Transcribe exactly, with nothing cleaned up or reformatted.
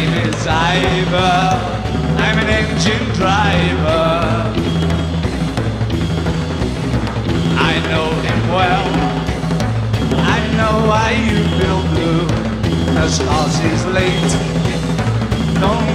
name is Ivor. I'm an engine driver. I know him well. I know why you feel blue. Cause horse is late. No